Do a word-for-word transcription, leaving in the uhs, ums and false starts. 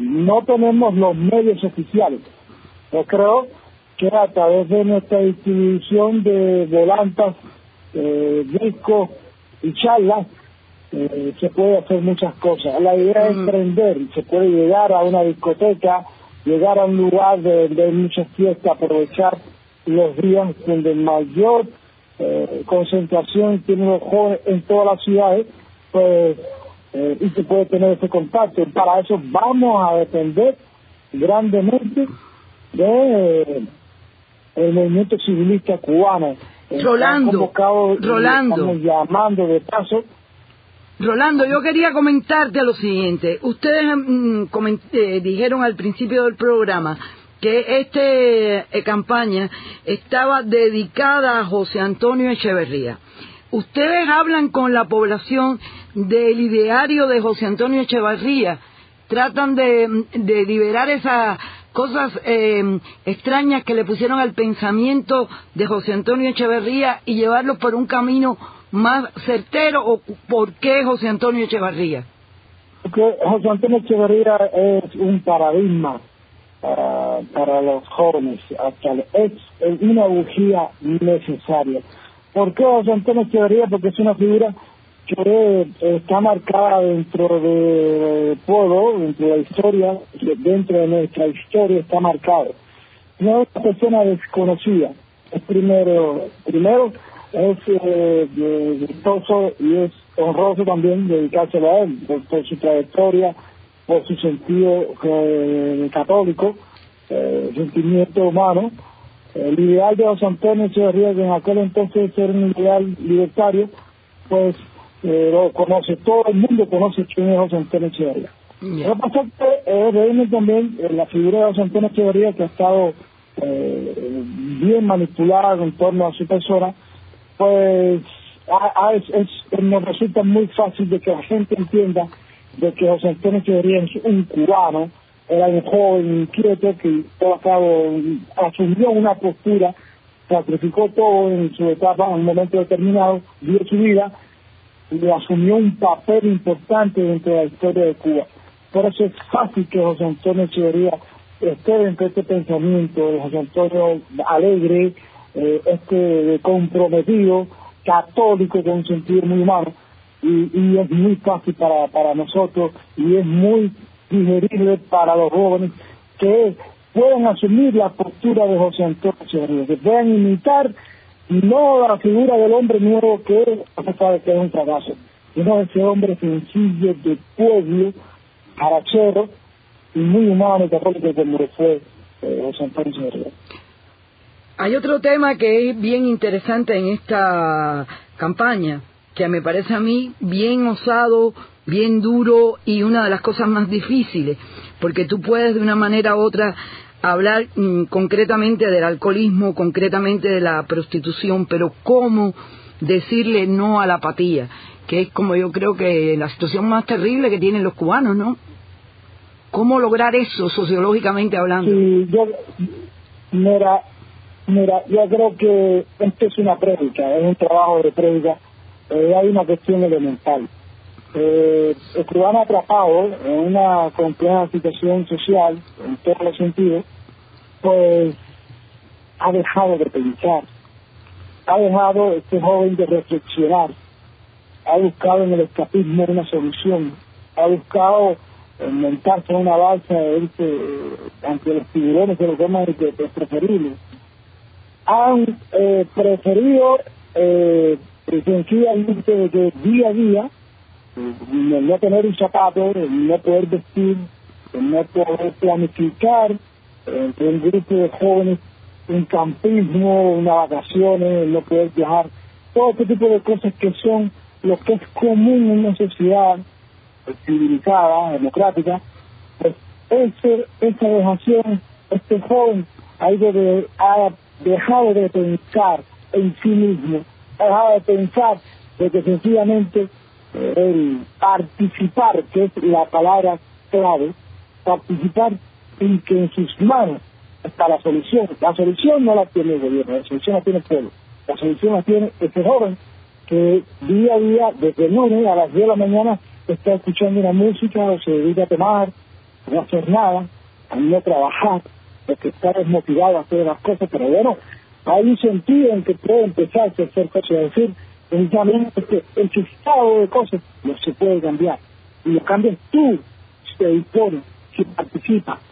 no tenemos los medios oficiales. Yo creo que a través de nuestra distribución de volantas, eh, discos y charlas, eh, se puede hacer muchas cosas. La idea es emprender, se puede llegar a una discoteca, llegar a un lugar de, de muchas fiestas, aprovechar los días donde mayor eh, concentración tienen los jóvenes en todas las ciudades, pues, eh, y se puede tener ese contacto. Para eso vamos a depender grandemente de eh, el movimiento civilista cubano. Rolando, Rolando, estamos llamando de paso. Rolando, yo quería comentarte lo siguiente. Ustedes mmm, coment eh, dijeron al principio del programa que esta eh, campaña estaba dedicada a José Antonio Echeverría. Ustedes hablan con la población del ideario de José Antonio Echeverría, tratan de, de liberar esas cosas eh, extrañas que le pusieron al pensamiento de José Antonio Echeverría y llevarlo por un camino más certero. ¿O por qué José Antonio Echeverría? Porque José Antonio Echeverría es un paradigma para, para los jóvenes actuales, es una bujía necesaria. ¿Por qué José Antonio Echeverría? Porque es una figura que está marcada dentro de pueblo, dentro de la historia, dentro de nuestra historia está marcado. No es una persona desconocida. Es primero, primero es eh, gustoso y es honroso también dedicárselo a él, por, por su trayectoria, por su sentido eh, católico, eh, sentimiento humano. El ideal de José Antonio Echeverría, que en aquel entonces era un ideal libertario, pues eh, lo conoce, todo el mundo conoce quién es José Antonio Echeverría. Yeah. Lo que pasa es que eh, vemos también eh, la figura de José Antonio Echeverría, que ha estado eh, bien manipulada en torno a su persona, pues a, a, es, es, nos resulta muy fácil de que la gente entienda de que José Antonio Echeverría es un cubano, era un joven inquieto que todo a cabo asumió una postura, sacrificó todo en su etapa, en un momento determinado, dio su vida y asumió un papel importante dentro de la historia de Cuba. Por eso es fácil que José Antonio Echeverría esté dentro de este pensamiento de José Antonio alegre, eh, este comprometido, católico, con un sentido muy humano, y, y es muy fácil para, para nosotros y es muy digerible para los jóvenes que puedan asumir la postura de José Antonio Echeverría, que puedan imitar no la figura del hombre nuevo que es, no sabe que es un fracaso, sino ese hombre sencillo de pueblo, carachero y muy humano y católico como fue eh, José Antonio Echeverría. Hay otro tema que es bien interesante en esta campaña, que me parece a mí bien osado, bien duro y una de las cosas más difíciles, porque tú puedes de una manera u otra hablar mmm, concretamente del alcoholismo, concretamente de la prostitución, pero cómo decirle no a la apatía, que es como yo creo que la situación más terrible que tienen los cubanos, ¿no? ¿Cómo lograr eso sociológicamente hablando? Sí, yo, mira, mira, yo creo que esto es una prédica, es un trabajo de prédica, eh, hay una cuestión elemental. Eh, el cubano atrapado en una compleja situación social, en todos los sentidos, pues ha dejado de pensar, ha dejado este joven de reflexionar, ha buscado en el escapismo una solución, ha buscado eh, montarse en una balsa, irse eh, ante los tiburones que lo toman de, de preferible. Han eh, preferido eh, sencillamente de que día a día el no tener un zapato, el no poder vestir, el no poder planificar entre un grupo de jóvenes un campismo, unas vacaciones, el no poder viajar, todo este tipo de cosas que son lo que es común en una sociedad civilizada, democrática. Pues ese, esa dejación, este joven ha, ido de, ha dejado de pensar en sí mismo, ha dejado de pensar de que sencillamente el participar, que es la palabra clave, participar en que en sus manos está la solución. La solución no la tiene el gobierno, la solución la tiene el pueblo, la solución la tiene este joven que día a día, desde el lunes a las diez de la mañana, está escuchando una música o se dedica a tomar a no hacer nada, a no trabajar, porque está desmotivado a hacer las cosas, pero bueno, hay un sentido en que puede empezarse a hacer cosas, es decir, precisamente que el estado de cosas no se puede cambiar, y lo cambias tú, si te dispones, si participas,